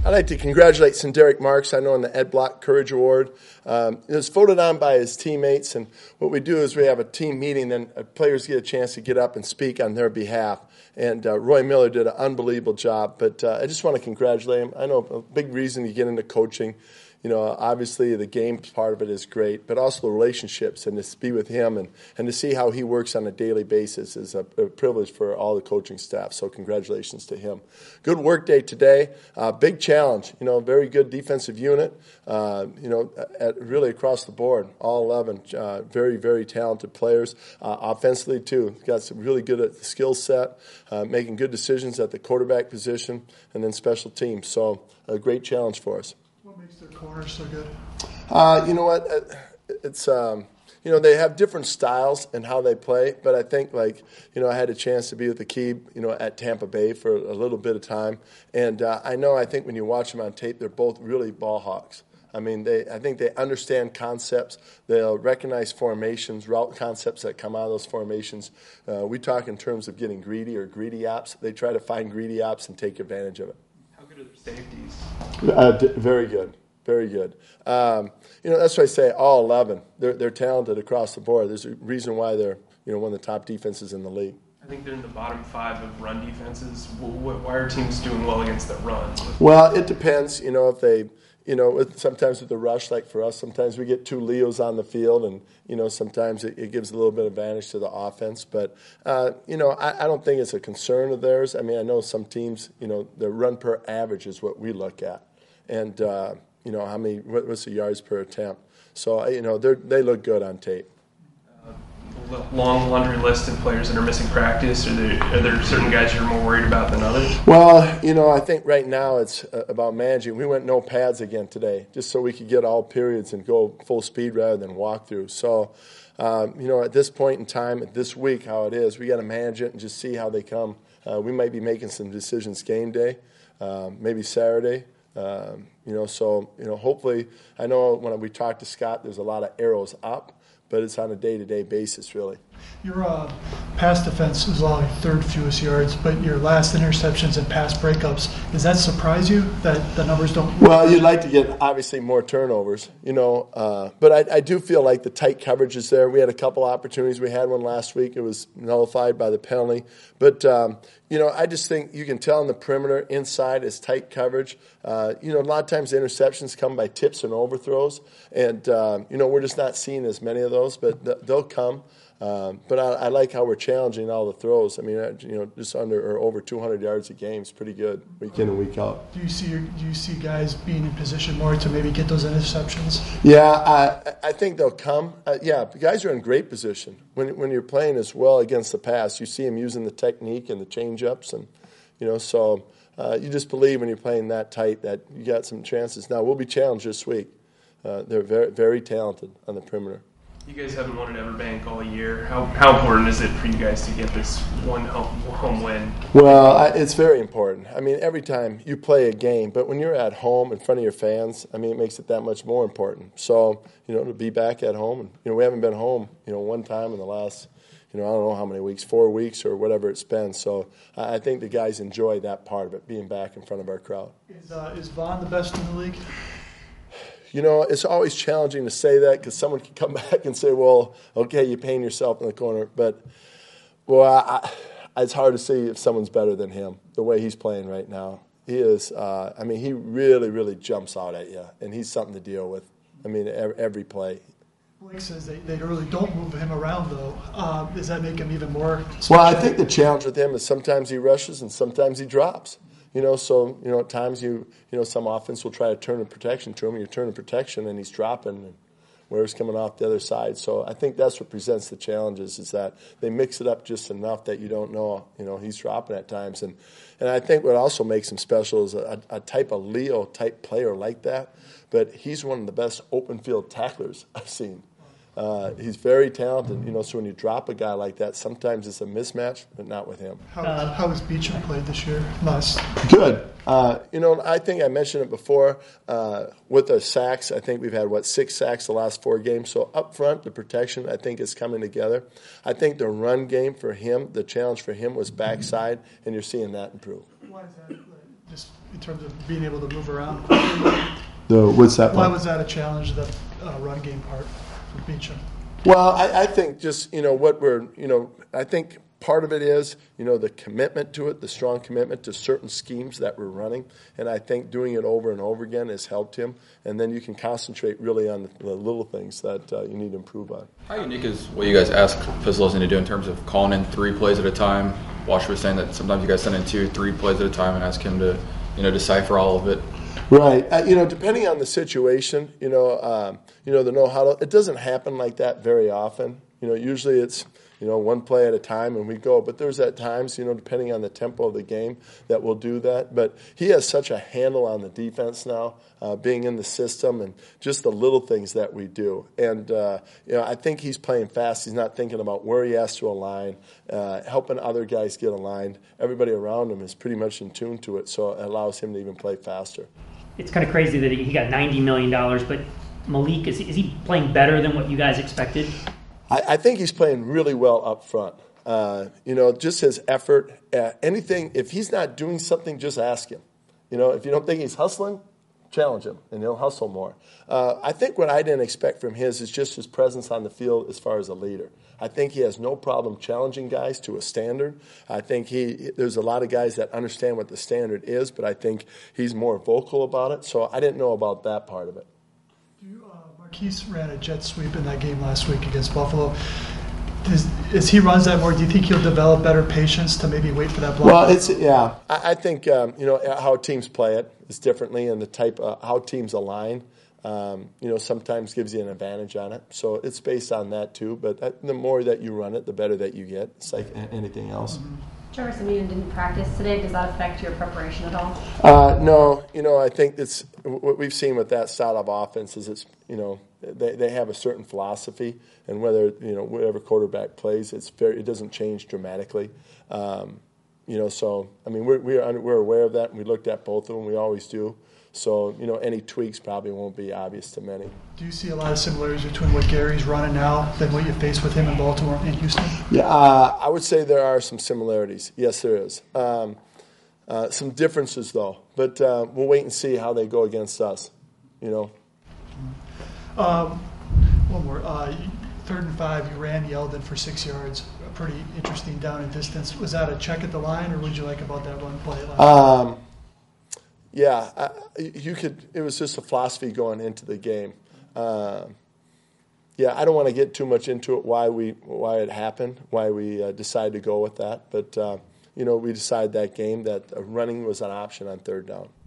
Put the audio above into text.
I'd like to congratulate Derek Marks, I know, on the Ed Block Courage Award. It was voted on by his teammates, and what we do is we have a team meeting, then players get a chance to get up and speak on their behalf. And Roy Miller did an unbelievable job, but I just want to congratulate him. I know a big reason you get into coaching, obviously the game part of it is great, but also the relationships, and to be with him and to see how he works on a daily basis is a privilege for all the coaching staff. So congratulations to him. Good work day today. Big challenge. Very good defensive unit. Really across the board, all 11 very, very talented players. Offensively too, got some really good at the skill set, making good decisions at the quarterback position, and then special teams. So a great challenge for us. What makes their corners so good? You know what? It's they have different styles and how they play, but I think I had a chance to be with Aqib, at Tampa Bay for a little bit of time, and I think when you watch them on tape, they're both really ball hawks. I think they understand concepts. They'll recognize formations, route concepts that come out of those formations. We talk in terms of getting greedy or greedy ops. They try to find greedy ops and take advantage of it. How good are the safeties? Very good. Very good. That's why I say all 11. They're talented across the board. There's a reason why they're one of the top defenses in the league. I think they're in the bottom 5 of run defenses. Why are teams doing well against the run? Well, it depends. If they, sometimes with the rush, like for us, sometimes we get 2 Leos on the field, and sometimes it gives a little bit of advantage to the offense. But I don't think it's a concern of theirs. I know some teams, their run per average is what we look at, and what's the yards per attempt. So they look good on tape. Long laundry list of players that are missing practice? Are there certain guys you're more worried about than others? Well, I think right now it's about managing. We went no pads again today, just so we could get all periods and go full speed rather than walk through. So, at this point in time, this week, how it is, we got to manage it and just see how they come. We might be making some decisions game day, maybe Saturday. Hopefully, I know when we talk to Scott, there's a lot of arrows up, but it's on a day-to-day basis, really. Your pass defense is allowing 3rd fewest yards, but your last interceptions and pass breakups, does that surprise you that the numbers don't? Well, you'd like to get, obviously, more turnovers, but I do feel like the tight coverage is there. We had a couple opportunities. We had one last week. It was nullified by the penalty. But, I just think you can tell in the perimeter inside is tight coverage. A lot of times the interceptions come by tips and overthrows, and, we're just not seeing as many of those, but they'll come. But I like how we're challenging all the throws. Just under or over 200 yards a game is pretty good week in and week out. Do you see guys being in position more to maybe get those interceptions? Yeah, I think they'll come. The guys are in great position when you're playing as well against the pass. You see them using the technique and the change-ups, and so you just believe when you're playing that tight that you got some chances. Now we'll be challenged this week. They're very, very talented on the perimeter. You guys haven't won at Everbank all year. How important is it for you guys to get this one home win? Well, it's very important. Every time you play a game, but when you're at home in front of your fans, it makes it that much more important. So, to be back at home, and we haven't been home, one time in the last, I don't know how many weeks, 4 weeks or whatever it's been. So I think the guys enjoy that part of it, being back in front of our crowd. Is Vaughn the best in the league? It's always challenging to say that because someone can come back and say, well, okay, you're paying yourself in the corner. But, it's hard to see if someone's better than him, the way he's playing right now. He is, he really, really jumps out at you, and he's something to deal with. Every play. Blake says they really don't move him around, though. Does that make him even more special? Well, I think the challenge with him is sometimes he rushes and sometimes he drops. At times some offense will try to turn the protection to him. You turn the protection and he's dropping, and where's coming off the other side. So I think that's what presents the challenges, is that they mix it up just enough that you don't know, he's dropping at times. And I think what also makes him special is a type of Leo type player like that. But he's one of the best open field tacklers I've seen. He's very talented, so when you drop a guy like that, sometimes it's a mismatch, but not with him. How has Beecham played this year? Good. I think I mentioned it before. With the sacks, I think we've had, 6 sacks the last 4 games. So up front, the protection, I think, is coming together. I think the run game for him, the challenge for him was backside, and you're seeing that improve. Why is that? just in terms of being able to move around quickly? What's that? Why was that a challenge, the run game part for Beecham? Well, I think just, I think part of it is, the commitment to it, the strong commitment to certain schemes that we're running. And I think doing it over and over again has helped him. And then you can concentrate really on the little things that you need to improve on. How unique is what you guys ask Pesolozzi to do in terms of calling in 3 plays at a time? Washer was saying that sometimes you guys send in 2, 3 plays at a time and ask him to, decipher all of it. Right. Depending on the situation, the know-how, it doesn't happen like that very often. Usually it's, one play at a time and we go. But there's at times, depending on the tempo of the game, that we'll do that. But he has such a handle on the defense now, being in the system and just the little things that we do. And, I think he's playing fast. He's not thinking about where he has to align, helping other guys get aligned. Everybody around him is pretty much in tune to it, so it allows him to even play faster. It's kind of crazy that he got $90 million, but Malik, is he playing better than what you guys expected? I think he's playing really well up front. Just his effort. Anything, if he's not doing something, just ask him. If you don't think he's hustling, challenge him, and he'll hustle more. I think what I didn't expect from his is just his presence on the field as far as a leader. I think he has no problem challenging guys to a standard. I think there's a lot of guys that understand what the standard is, but I think he's more vocal about it, so I didn't know about that part of it. Marquise ran a jet sweep in that game last week against Buffalo. As he runs that more, do you think he'll develop better patience to maybe wait for that block? Well, I think how teams play it is differently, and the type how teams align. Sometimes gives you an advantage on it. So it's based on that too. But the more that you run it, the better that you get. It's like anything else. Mm-hmm. Trevor Siemian didn't practice today. Does that affect your preparation at all? No. I think it's what we've seen with that style of offense is they have a certain philosophy, and whatever quarterback plays, it doesn't change dramatically. So I mean we're aware of that, and we looked at both of them. We always do. So, any tweaks probably won't be obvious to many. Do you see a lot of similarities between what Gary's running now than what you faced with him in Baltimore and Houston? Yeah, I would say there are some similarities. Yes, there is. Some differences, though. But we'll wait and see how they go against us, One more. 3rd and 5, you ran Yeldon for 6 yards. Pretty interesting down and distance. Was that a check at the line, or what did you like about that run play? Yeah, it was just a philosophy going into the game. I don't want to get too much into it, why it happened, why we decided to go with that. But, we decided that game that running was an option on 3rd down.